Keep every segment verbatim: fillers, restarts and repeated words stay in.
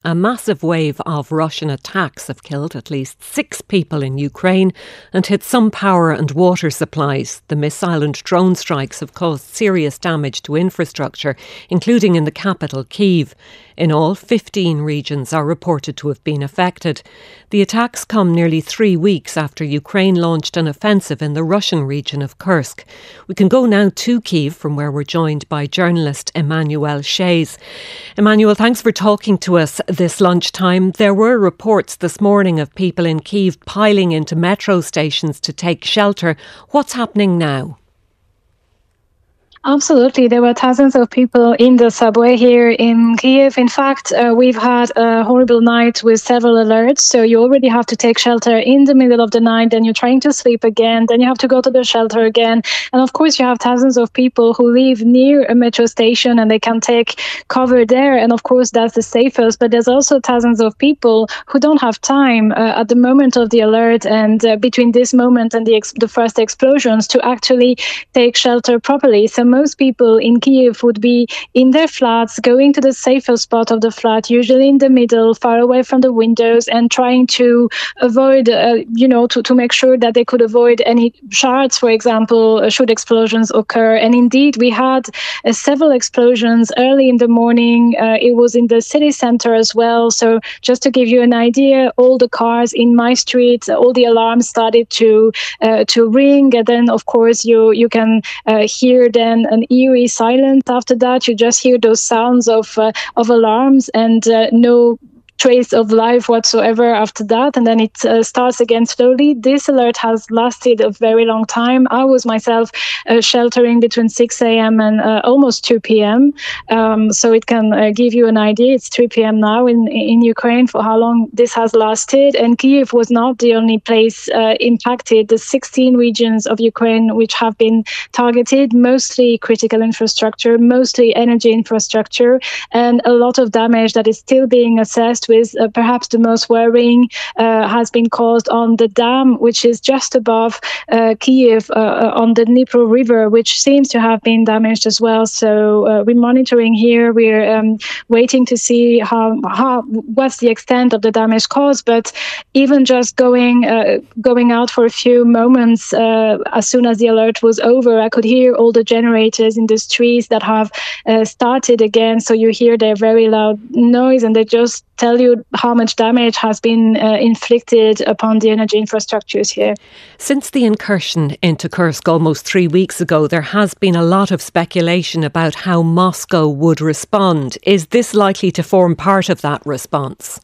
A massive wave of Russian attacks have killed at least six people in Ukraine and hit some power and water supplies. The missile and drone strikes have caused serious damage to infrastructure, including in the capital, Kyiv. In all, fifteen regions are reported to have been affected. The attacks come nearly three weeks after Ukraine launched an offensive in the Russian region of Kursk. We can go now to Kyiv, from where we're joined by journalist Emmanuel Shays. Emmanuel, thanks for talking to us this lunchtime. There were reports this morning of people in Kyiv piling into metro stations to take shelter. What's happening now? Absolutely. There were thousands of people in the subway here in Kyiv. In fact, uh, we've had a horrible night with several alerts. So you already have to take shelter in the middle of the night, then you're trying to sleep again, then you have to go to the shelter again. And of course, you have thousands of people who live near a metro station and they can take cover there. And of course, that's the safest. But there's also thousands of people who don't have time uh, at the moment of the alert and uh, between this moment and the, ex- the first explosions to actually take shelter properly. So most people in Kyiv would be in their flats, going to the safest spot of the flat, usually in the middle, far away from the windows, and trying to avoid, uh, you know, to, to make sure that they could avoid any shards, for example, uh, should explosions occur. And indeed, we had uh, several explosions early in the morning. Uh, it was in the city center as well. So just to give you an idea, all the cars in my street, all the alarms started to uh, to ring. And then, of course, you, you can uh, hear then an eerie silence after that. You just hear those sounds of uh, of alarms and uh, no trace of life whatsoever after that, and then it uh, starts again slowly. This alert has lasted a very long time. I was myself uh, sheltering between six a.m. and uh, almost two p.m. Um, so it can uh, give you an idea. It's three p.m. now in in Ukraine for how long this has lasted. And Kyiv was not the only place uh, impacted. The sixteen regions of Ukraine which have been targeted, mostly critical infrastructure, mostly energy infrastructure, and a lot of damage that is still being assessed, with uh, perhaps the most worrying uh, has been caused on the dam, which is just above uh, Kyiv uh, on the Dnipro River, which seems to have been damaged as well. So uh, we're monitoring here. We're um, waiting to see how, how what's the extent of the damage caused. But even just going uh, going out for a few moments, uh, as soon as the alert was over, I could hear all the generators in the streets that have uh, started again. So you hear their very loud noise, and they just tell you how much damage has been uh, inflicted upon the energy infrastructures here. Since the incursion into Kursk almost three weeks ago, there has been a lot of speculation about how Moscow would respond. Is this likely to form part of that response?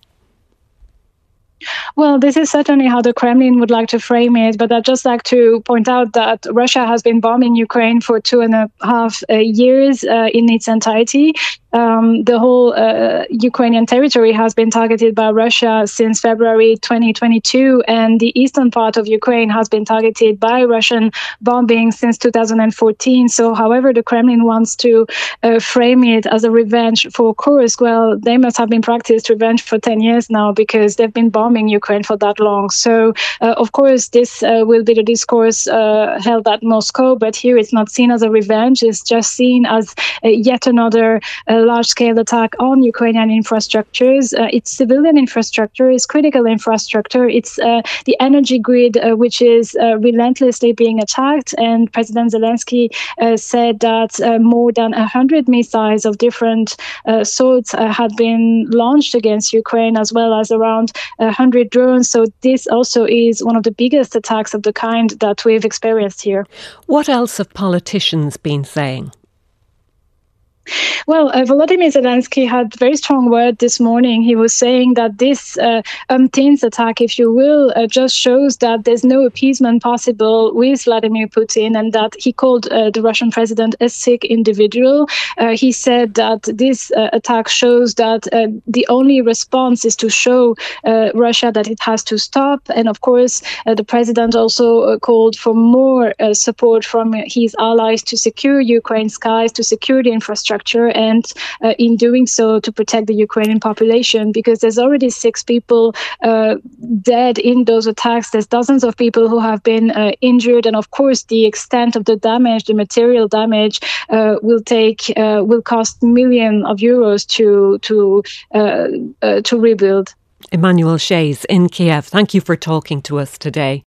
Well, this is certainly how the Kremlin would like to frame it, but I'd just like to point out that Russia has been bombing Ukraine for two and a half uh, years uh, in its entirety. Um, the whole uh, Ukrainian territory has been targeted by Russia since February twenty twenty-two, and the eastern part of Ukraine has been targeted by Russian bombing since two thousand fourteen. So however the Kremlin wants to uh, frame it as a revenge for Kursk, well, they must have been practiced revenge for ten years now, because they've been bombing Ukraine for that long. So, uh, of course, this uh, will be the discourse uh, held at Moscow, but here it's not seen as a revenge. It's just seen as uh, yet another uh, large-scale attack on Ukrainian infrastructures. Uh, it's civilian infrastructure, it's critical infrastructure, it's uh, the energy grid, uh, which is uh, relentlessly being attacked. And President Zelensky uh, said that uh, more than one hundred missiles of different uh, sorts uh, had been launched against Ukraine, as well as around one hundred drones. So this also is one of the biggest attacks of the kind that we've experienced here. What else have politicians been saying? Well, uh, Volodymyr Zelensky had very strong word this morning. He was saying that this uh, umpteenth attack, if you will, uh, just shows that there's no appeasement possible with Vladimir Putin, and that he called uh, the Russian president a sick individual. Uh, he said that this uh, attack shows that uh, the only response is to show uh, Russia that it has to stop. And of course, uh, the president also uh, called for more uh, support from his allies to secure Ukraine's skies, to secure the infrastructure infrastructure, and uh, in doing so to protect the Ukrainian population, because there's already six people uh, dead in those attacks. There's dozens of people who have been uh, injured, and of course the extent of the damage, the material damage, uh, will take uh, will cost millions of euros to to uh, uh, to rebuild. Emmanuel Shays in Kiev, thank you for talking to us today.